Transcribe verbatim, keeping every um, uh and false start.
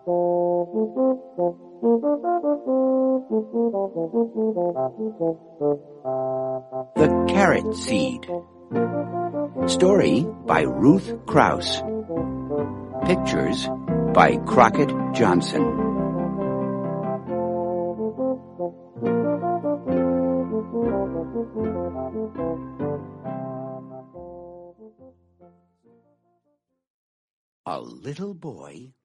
The Carrot Seed. Story by Ruth Krause. Pictures by Crockett Johnson. A little boy